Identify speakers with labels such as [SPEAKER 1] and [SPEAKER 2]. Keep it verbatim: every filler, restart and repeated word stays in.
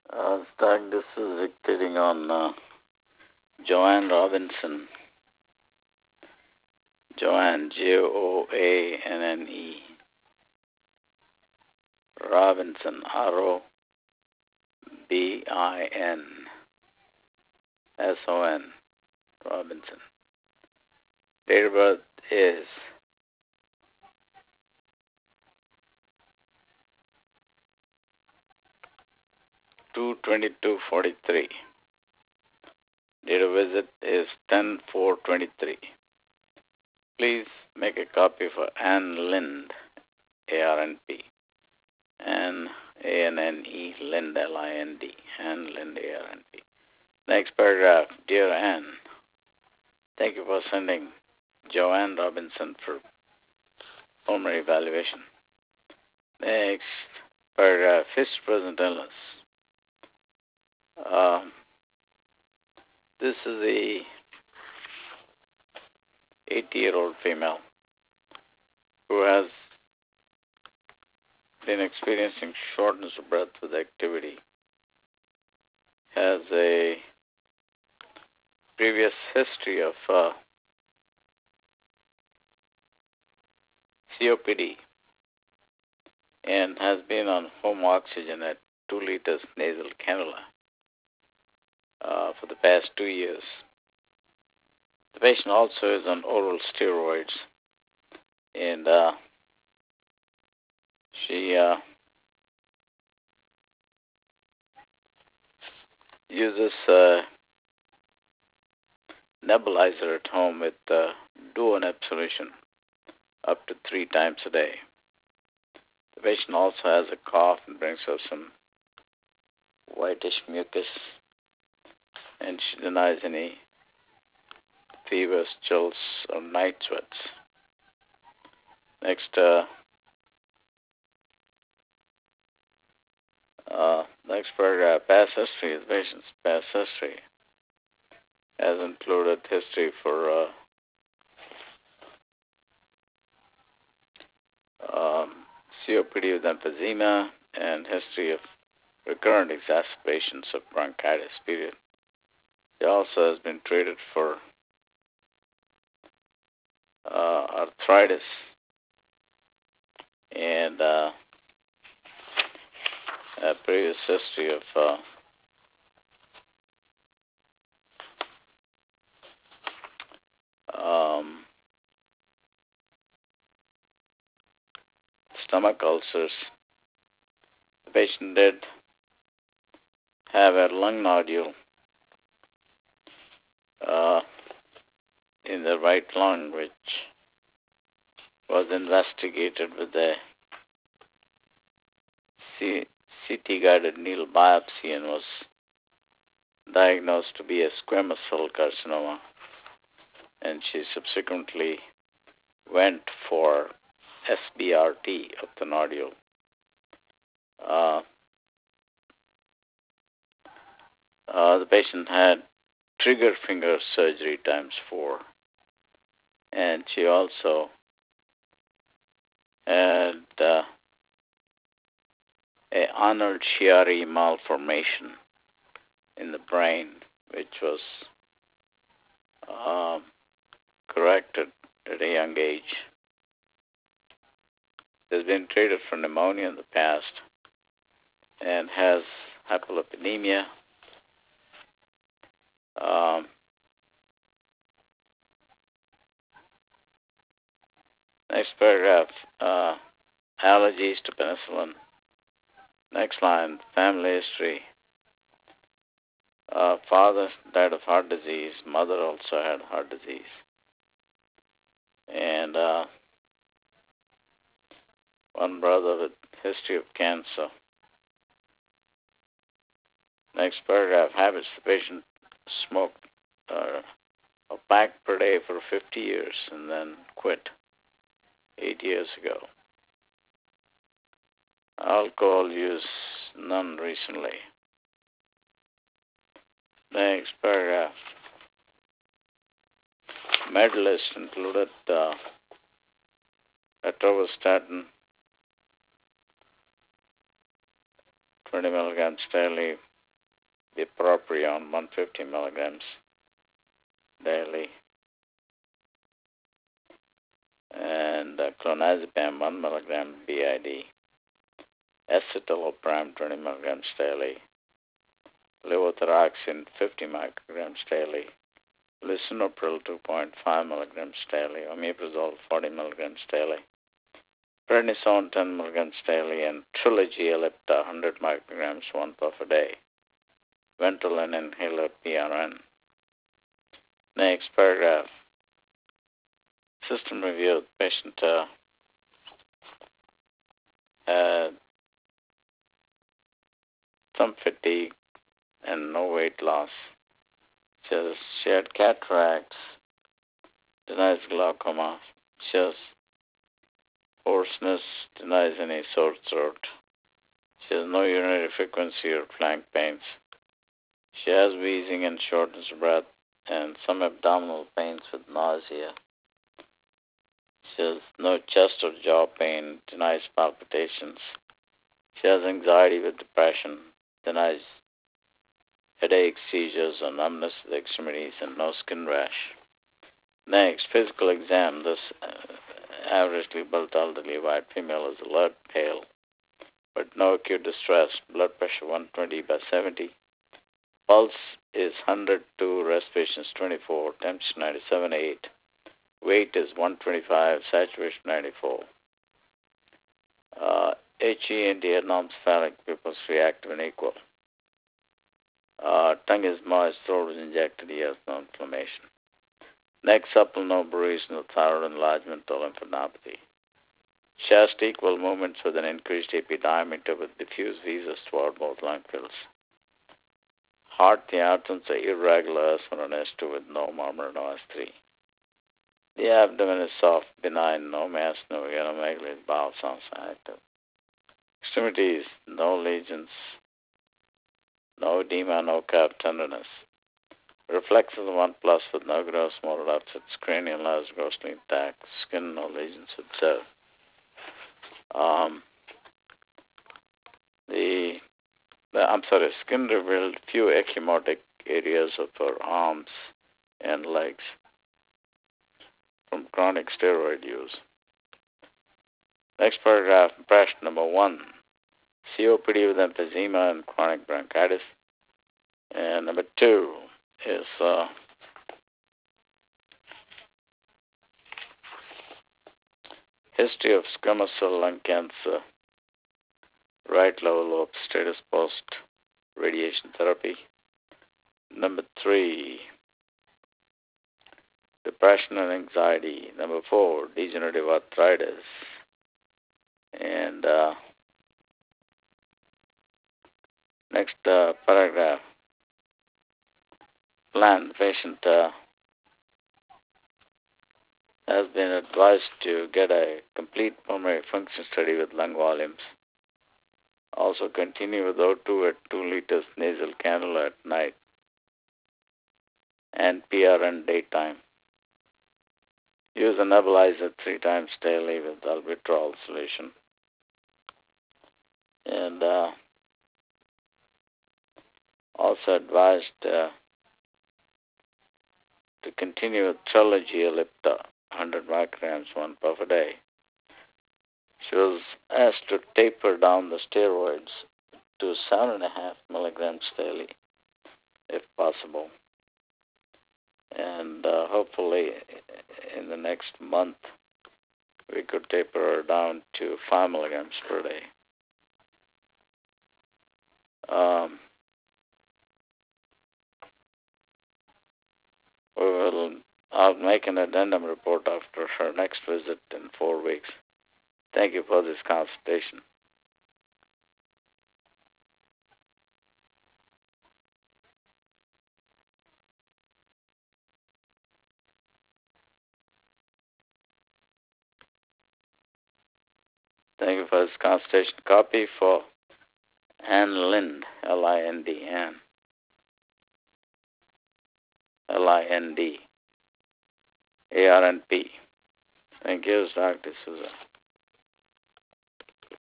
[SPEAKER 1] Uh, Stark, this is dictating on uh, Joanne Robinson. Joanne, J O A N N E. Robinson, R O B I N S O N. Robinson. Date of birth is two twenty-two forty-three. Date of visit is ten four twenty-three. Please make a copy for Anne Lind, A R N P. Anne, A N N E, Lind, L I N D. Anne Lind, A R N P. Next paragraph. Dear Anne, thank you for sending Joanne Robinson for pulmonary evaluation. Next paragraph. History, present illness. Um, this is a eighty-year-old female who has been experiencing shortness of breath with activity, has a previous history of uh, C O P D, and has been on home oxygen at two liters nasal cannula uh, for the past two years. The patient also is on oral steroids, and uh, she uh, uses a nebulizer at home with uh, Duonep solution up to three times a day. The patient also has a cough and brings her some whitish mucus, and she denies any fevers, chills, or night sweats. Next, uh, uh, next paragraph, past history. The patient's past history has included history for uh, um, C O P D with emphysema and history of recurrent exacerbations of bronchitis, period. She also has been treated for uh, arthritis and uh, a previous history of uh, um, stomach ulcers. The patient did have a lung nodule uh, in the right lung, which was investigated with a C T-guided needle biopsy and was diagnosed to be a squamous cell carcinoma, and she subsequently went for S B R T of the nodule. Uh, uh, the patient had trigger finger surgery times four, and she also had uh, a Arnold-Chiari malformation in the brain, which was um, corrected at a young age. Has been treated for pneumonia in the past and has hypolipidemia. Um, next paragraph, uh, allergies to penicillin. Next line, family history. Uh, father died of heart disease. Mother also had heart disease. And uh, one brother with history of cancer. Next paragraph, habits. The patient smoked uh, a pack per day for fifty years and then quit eight years ago. Alcohol use, none recently. Next paragraph. Med list included uh, atorvastatin, twenty milligrams daily, bupropion one hundred fifty milligrams daily, and uh, clonazepam one milligram B I D, escitalopram twenty milligrams daily, levothyroxine fifty micrograms daily, lisinopril two point five milligrams daily, omeprazole forty milligrams daily, prednisone ten milligrams daily, and Trilogy Ellipta one hundred micrograms one puff a day. Ventolin inhaler P R N. Next paragraph. System review. The patient uh, had some fatigue and no weight loss. She, has, she had cataracts, denies glaucoma. She has hoarseness, denies any sore throat. She has no urinary frequency or flank pains. She has wheezing and shortness of breath and some abdominal pains with nausea. She has no chest or jaw pain, denies palpitations. She has anxiety with depression, denies headaches, seizures, or numbness of the extremities, and no skin rash. Next, physical exam. This uh, averagely built elderly white female is alert, pale, but no acute distress. Blood pressure one twenty by seventy. Pulse is one hundred two, respiration is twenty-four, temperature ninety-seven point eight. Weight is one twenty-five, saturation ninety-four. Uh, HE and anormophallic pupils reactive and equal. Uh, tongue is moist, throat is injected, ears no inflammation. Neck supple, no bruise, no thyroid enlargement or lymphadenopathy. Chest equal movements with an increased A P diameter with diffuse viscous toward both lung fields. Heart, the outcomes are irregular, S one and S two with no murmur, no S three. The abdomen is soft, benign, no mass, no egalomegaly, bowel sounds active. Extremities, no lesions, no edema, no calf tenderness. Reflexes one plus with no gross motor upsets, cranial nerves grossly intact, skin, no lesions observed. Um, the, the, I'm sorry, skin revealed few ecchymotic areas of her arms and legs from chronic steroid use. Next paragraph, impression number one, C O P D with emphysema and chronic bronchitis. And number two is uh, history of squamous cell lung cancer, right lower lobe status post radiation therapy. Number three, depression and anxiety. Number four, degenerative arthritis. And uh, next uh, paragraph, plan. The patient uh, has been advised to get a complete pulmonary function study with lung volumes. Also continue with O two at two liters nasal cannula at night and P R N daytime. Use a nebulizer three times daily with albuterol solution. And uh, also advised uh, to continue with Trilogy Ellipta, one hundred micrograms, one puff a day. She was asked to taper down the steroids to seven and a half milligrams daily, if possible. And uh, hopefully in the next month, we could taper her down to five milligrams per day. Um, we will, I'll make an addendum report after her next visit in four weeks. Thank you for this consultation. Thank you for this consultation. Copy for Ann Lind, L I N D, Ann. L I N D, A R N P. Thank you, Doctor Souza.